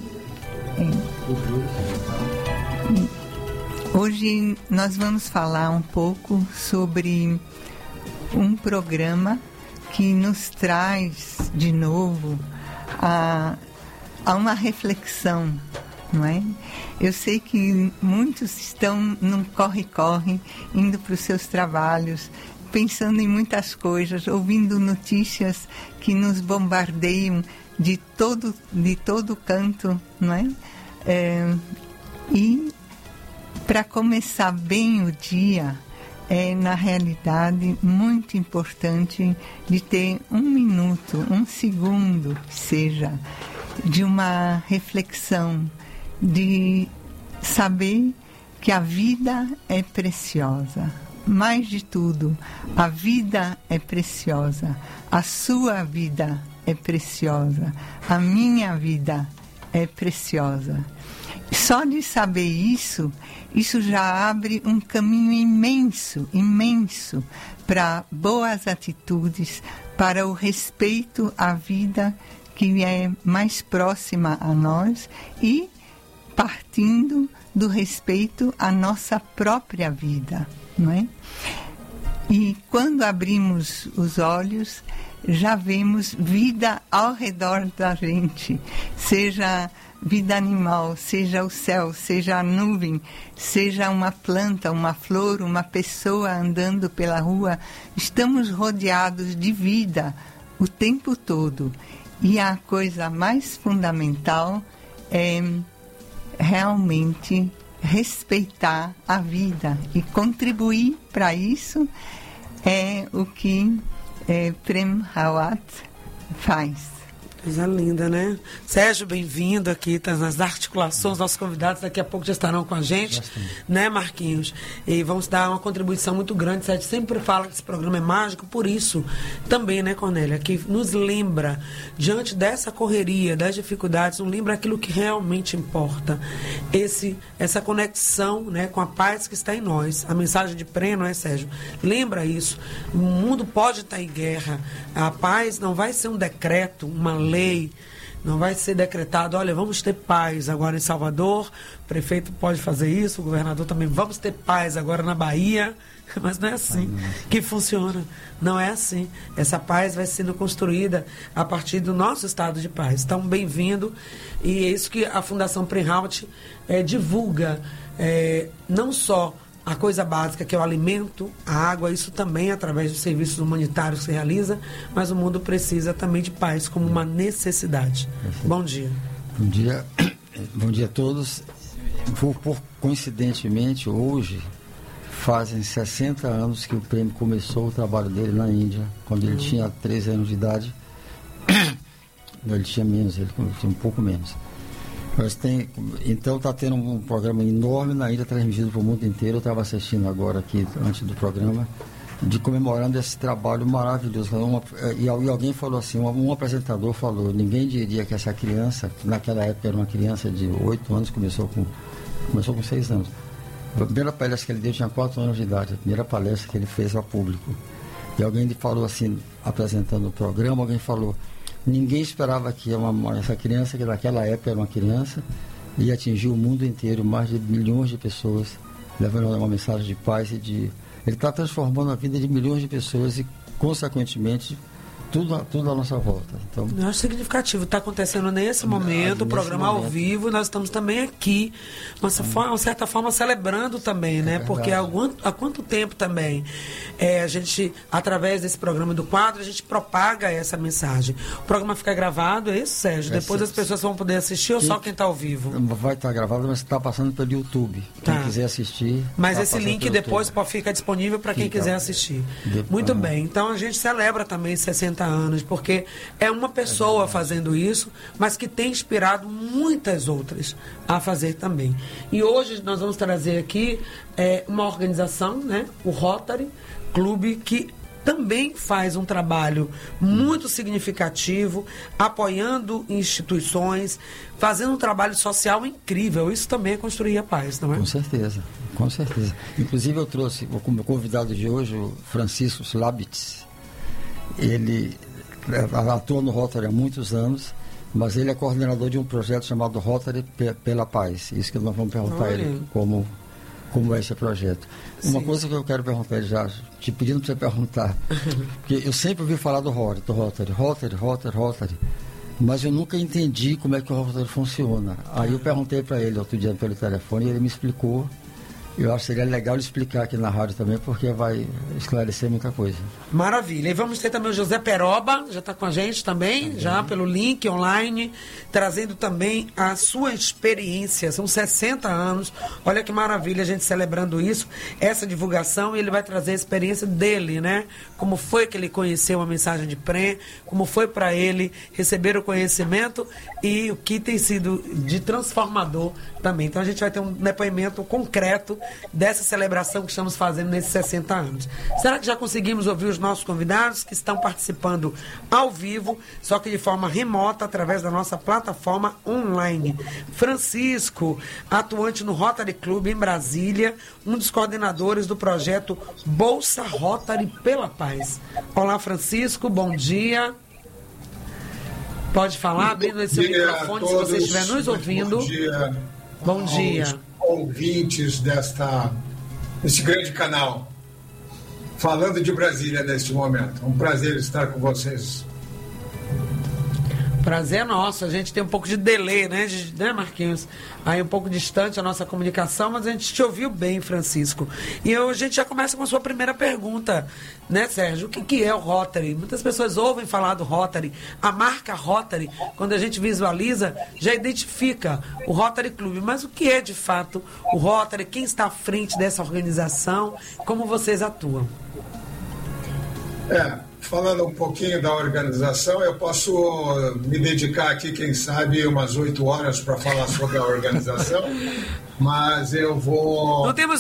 Hoje nós vamos falar um pouco sobre um programa que nos traz de novo a uma reflexão, não é? Eu sei que muitos estão num corre-corre, indo para os seus trabalhos, pensando em muitas coisas, ouvindo notícias que nos bombardeiam de todo canto, não é? E para começar bem o dia, é, na realidade, muito importante de ter um minuto, um segundo, que seja, de uma reflexão, de saber que a vida é preciosa. Mais de tudo, a vida é preciosa, a sua vida é preciosa, a minha vida preciosa. Só de saber isso já abre um caminho imenso para boas atitudes, para o respeito à vida que é mais próxima a nós e partindo do respeito à nossa própria vida, não é? E quando abrimos os olhos, já vemos vida ao redor da gente, seja vida animal, seja o céu, seja a nuvem, seja uma planta, uma flor, uma pessoa andando pela rua. Estamos rodeados de vida o tempo todo. E a coisa mais fundamental é realmente respeitar a vida e contribuir para isso é o que Prem Rawat faz. Coisa linda, né? Sérgio, bem-vindo aqui, tá nas articulações, nossos convidados daqui a pouco já estarão com a gente, né, Marquinhos? E vamos dar uma contribuição muito grande. Sérgio sempre fala que esse programa é mágico, por isso também, né, Cornélia, que nos lembra, diante dessa correria, das dificuldades, nos lembra aquilo que realmente importa. Essa conexão, né, com a paz que está em nós. A mensagem de Prem, não é, Sérgio? Lembra isso. O mundo pode estar em guerra. A paz não vai ser um decreto, uma lei, não vai ser decretado, olha, vamos ter paz agora em Salvador, o prefeito pode fazer isso, o governador também, vamos ter paz agora na Bahia, mas não é assim que funciona, não é assim. Essa paz vai sendo construída a partir do nosso estado de paz. Então, bem-vindo, e é isso que a Fundação Prem Rawat divulga, não só a coisa básica, que é o alimento, a água, isso também através dos serviços humanitários se realiza, mas o mundo precisa também de paz como uma necessidade. Bom dia. Bom dia a todos. Coincidentemente, hoje, fazem 60 anos que o Prêmio começou o trabalho dele na Índia, quando ele tinha 13 anos de idade. Ele tinha menos, ele tinha um pouco menos. Então está tendo um programa enorme na Índia, transmitido para o mundo inteiro. Eu estava assistindo agora aqui, antes do programa, comemorando esse trabalho maravilhoso. E alguém falou assim, um apresentador falou, ninguém diria que essa criança, que naquela época era uma criança de 8 anos, começou com 6 anos. A primeira palestra que ele deu tinha 4 anos de idade, a primeira palestra que ele fez ao público. E alguém falou assim, apresentando o programa, alguém falou, ninguém esperava que essa criança, que naquela época era uma criança, ia atingir o mundo inteiro, mais de milhões de pessoas, levando uma mensagem de paz e de... Ele está transformando a vida de milhões de pessoas e, consequentemente, tudo à nossa volta. Então, eu acho significativo. Está acontecendo nesse momento, o programa ao vivo, nós estamos também aqui, de certa forma, celebrando também, né? Porque há quanto tempo também a gente, através desse programa do quadro, a gente propaga essa mensagem. O programa fica gravado, é isso, Sérgio? Depois as pessoas vão poder assistir ou só quem está ao vivo? Vai estar gravado, mas está passando pelo YouTube. Quem quiser assistir... Mas esse link depois fica disponível para quem quiser assistir. Muito bem. Então, a gente celebra também 60 anos, porque é uma pessoa fazendo isso, mas que tem inspirado muitas outras a fazer também. E hoje nós vamos trazer aqui uma organização, né, o Rotary Clube, que também faz um trabalho muito significativo, apoiando instituições, fazendo um trabalho social incrível. Isso também é construir a paz, não é? Com certeza, com certeza. Inclusive eu trouxe como convidado de hoje o Francisco Slabitz. Ele atua no Rotary há muitos anos, mas ele é coordenador de um projeto chamado Rotary pela Paz. Isso que nós vamos perguntar a ele, como é esse projeto. Sim. Uma coisa que eu quero perguntar a ele já, te pedindo para você perguntar, porque eu sempre ouvi falar do Rotary, mas eu nunca entendi como é que o Rotary funciona. Aí eu perguntei para ele outro dia pelo telefone e ele me explicou. Eu acho que seria legal ele explicar aqui na rádio também, porque vai esclarecer muita coisa. Maravilha. E vamos ter também o José Peroba, já está com a gente também, já pelo link online, trazendo também a sua experiência. São 60 anos. Olha que maravilha a gente celebrando isso, essa divulgação, e ele vai trazer a experiência dele, né? Como foi que ele conheceu a mensagem de Prem, como foi para ele receber o conhecimento e o que tem sido de transformador também. Então a gente vai ter um depoimento concreto dessa celebração que estamos fazendo nesses 60 anos. Será que já conseguimos ouvir os nossos convidados que estão participando ao vivo, só que de forma remota, através da nossa plataforma online? Francisco, atuante no Rotary Club em Brasília, um dos coordenadores do projeto Bolsa Rotary pela Paz. Olá, Francisco, bom dia. Pode falar, abrindo esse microfone, se você estiver nos ouvindo. Bom dia. Ouvintes desse grande canal. Falando de Brasília neste momento. Um prazer estar com vocês. Prazer é nosso. A gente tem um pouco de delay, né, Marquinhos? Aí um pouco distante a nossa comunicação, mas a gente te ouviu bem, Francisco. E a gente já começa com a sua primeira pergunta, né, Sérgio? O que é o Rotary? Muitas pessoas ouvem falar do Rotary. A marca Rotary, quando a gente visualiza, já identifica o Rotary Club. Mas o que é, de fato, o Rotary? Quem está à frente dessa organização? Como vocês atuam? Falando um pouquinho da organização, eu posso me dedicar aqui, quem sabe, umas 8 horas para falar sobre a organização, mas eu vou... Não temos